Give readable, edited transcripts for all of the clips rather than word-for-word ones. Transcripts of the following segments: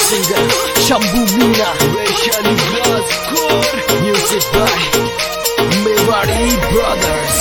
singer Shambhu Meena, Vaishali Blascore, music by Mewari Brothers.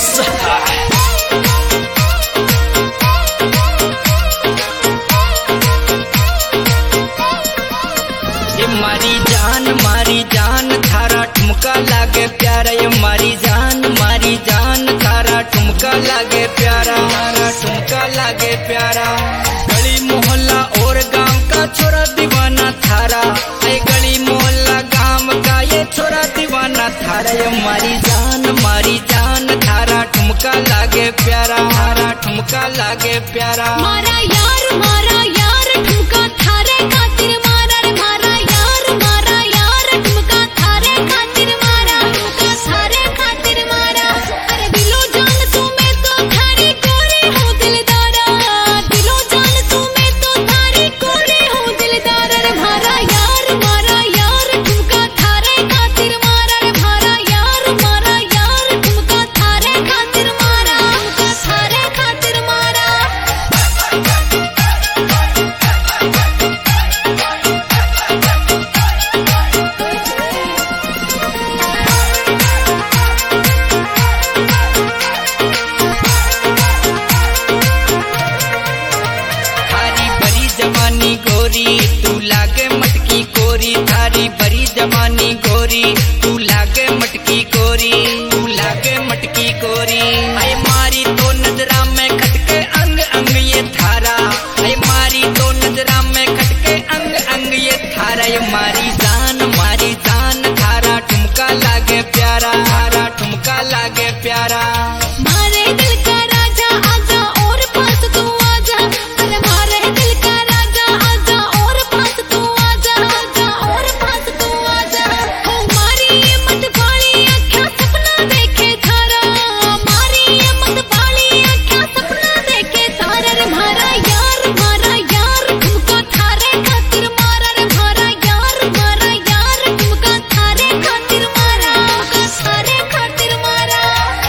मारी जान थारा ठुमका लागे प्यारा, ये मारी जान थारा ठुमका लागे प्यारा, ठुमका लागे प्यारा। गली मोहल्ला और गांव का छोरा दीवाना थारा, ये गली मोहल्ला गांव का ये छोरा दीवाना थारा। ये मारी जान थारा ठुमका लागे प्यारा, थारा ठुमका लागे प्यारा। मारा यार ठुमका थारे खातिर मारा रे, मारा यार ठुमका थारे खातिर मारा, ठुमका थारे खातिर मारा। अरे दिलो जान तू मैं तो थारी कोरी हूँ दिलदारा, दिलो जान तू मैं तो थारी कोरी हूँ दिलदारा रे। मारा यार ठुमका थारे खातिर मारा रे, मारा यार ठुमका थारे खातिर मारा, ठुमका थारे खातिर मारा। थारी बड़ी जवानी गोरी तू लागे मटकी कोरी, थारी बड़ी जवानी गोरी तू लागे मटकी कोरी, तू लागे मटकी कोरी। आए मारी तो नजरा में खटके अंग अंग ये थारा, आए मारी तो नजरा में खटके अंग अंग ये थारा। ये मारी जान थारा ठुमका लागे प्यारा, थारा ठुमका लागे प्यारा। मारे दिल का राजा आजा और पास तू आजा, अरे मारे दिल का राजा आजा और पास तू आजा, आजा और पास तू आजा। हो मारी ये मत बाली आँखें सपना देखे थारा, मारी ये मत बाली आँखें सपना देखे थारा रे। मारा यार ठुमका थारे खातिर मारा रे, मारा यार ठुमका थारे खातिर मारा, ठुमका थारे खातिर मारा।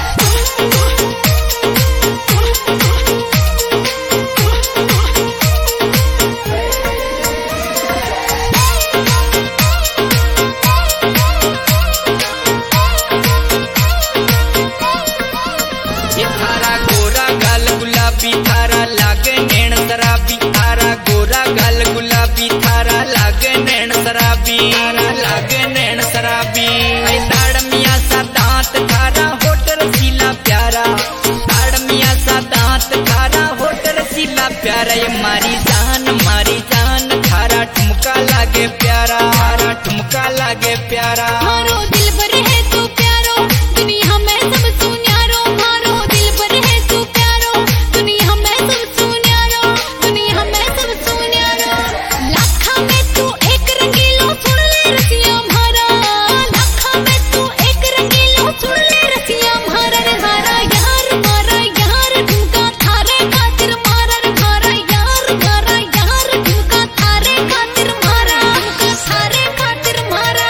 ये थारा गोरा गाल गुलाबी थारा लागे नैन शराबी, थारा गोरा गाल गुलाबी थारा लागे नैन शराबी, थारा लागे नैन शराबी। ऐ दाड़ मियाँ सा दांत थारा होठ रसीला प्यारा, दाड़ मियाँ सा दांत थारा होठ रसीला प्यारा। ये मारी जान थारा ठुमका लागे प्यारा, थारा ठुमका लागे प्यारा। मारो दिल पर है तू प्यारो, दुनिया में सब सुन्यारो, मारो दिल पर है तू प्यारो, दुनिया में सब सुन्यारो, दुनिया में सब सुन्यारो। लाखा में तू एक रंगीलो सुन ले रसिया म्हारा, लाखा में तू एक रंगीलो सुन ले रसिया म्हारा रे। मारा यार ठुमका थारे खातिर मारा रे, मारा यार ठुमका थारे खातिर मारा, ठुमका थारे खातिर मारा।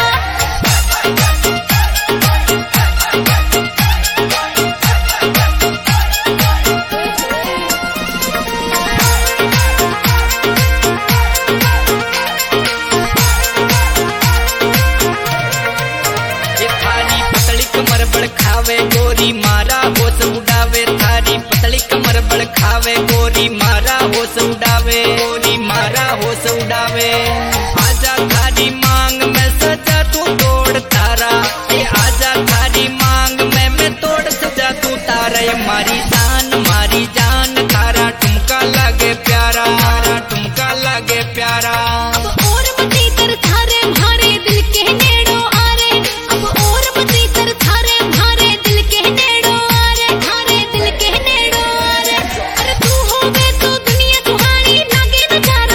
ये थारी पतली कमर बड़ खावे गोरी मारा होश उड़ावे, थारी पतली कमर बड़ खावे गोरी मारा होश उड़ावे, गोरी मारा होश उड़ावे। आजा थारी मांग में सजा तू तोड़ तारा, ये आजा थारी मांग में मैं तोड़ सजा तू तारा। ये मारी जान थारा ठुमका लागे प्यारा, थारा ठुमका लागे प्यारा। अब और मती तर थारे मारे दिल के नेड़ो आ रे, अब और मती तर थारे मारे दिल के नेड़ो आ रे, थारे दिल के नेड़ो आ रे। अरे तू होवे तो दुनिया तुम्हारी लागे न